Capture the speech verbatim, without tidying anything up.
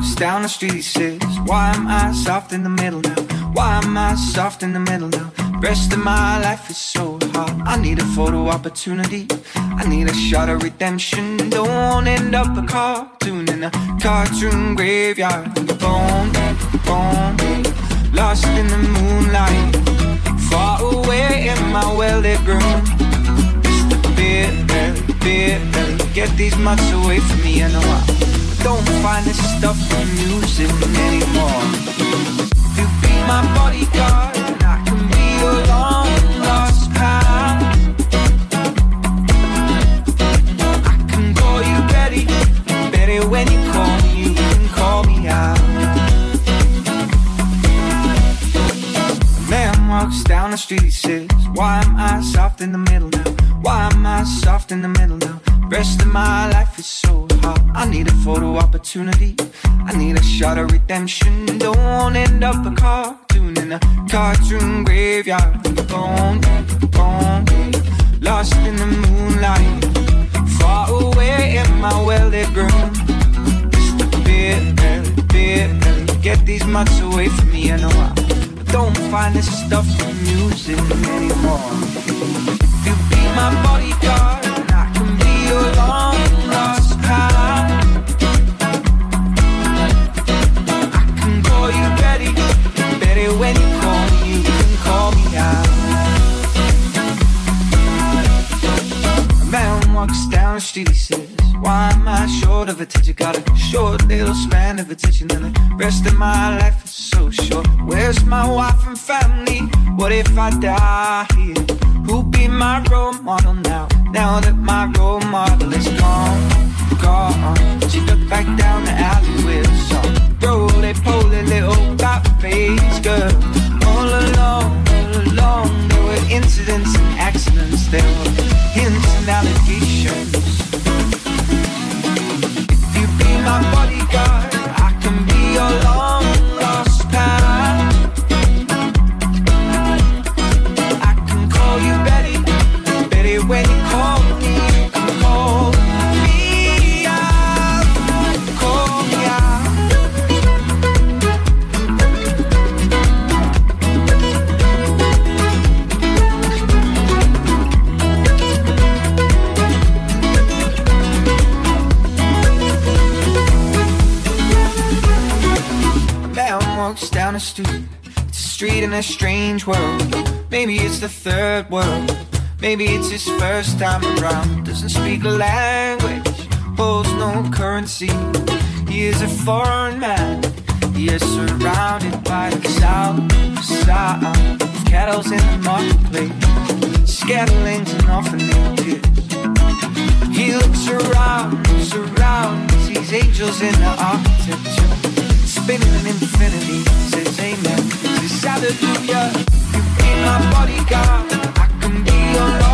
walks down the street, he says, why am I soft in the middle now? Why am I soft in the middle now? Rest of my life is so hard. I need a photo opportunity. I need a shot of redemption. Don't end up a cartoon in a cartoon graveyard. Bone, bone, lost in the moonlight, far away in my well-lit room. Just a bit, barely, bit, barely. Get these mutts away from me. I know I don't find this stuff amusing anymore. You be my bodyguard, and I can be your long lost pal. I can call you Betty, Betty when you call me, you can call me out. Man walks down the street, he says, why am I soft in the middle now? Why am I soft in the middle now? Rest of my life is so hard. I need a photo opportunity. I need a shot of redemption. Don't end up a cartoon in a cartoon graveyard. Bone, bone, lost in the moonlight, far away in my well-lit room. Just a bit, barely, bit, barely. Get these mutts away from me. I know I don't find this stuff amusing anymore. You be my bodyguard, and I can be your long lost pal. I can call you Betty, Betty when you call me, you can call me out. A man walks down the street, he says, why am I short of attention? Got a short little span of attention, and the rest of my life is so short. Where's my wife and family? What if I die here? Who'll be my role model now? Now that my role model is gone, gone. She looked back down the alley with some roly-poly little bat-faced girl. All along, all along, there were incidents and accidents. There were hints and allegations. If you be my bodyguard, I can be your long-lost pal. I can call you Betty, Betty when you call me, you can call me out, call me out. Man walks down the street. It's a street in a strange world. Maybe it's the third world. Maybe it's his first time around. Doesn't speak a language, holds no currency. He is a foreign man. He is surrounded by the sound, sound of kettles in the marketplace, scatterings and orphanages. He looks around, looks around, sees angels in the architecture, spinning an infinity, says amen, says hallelujah. You be my bodyguard, I can be your Lord.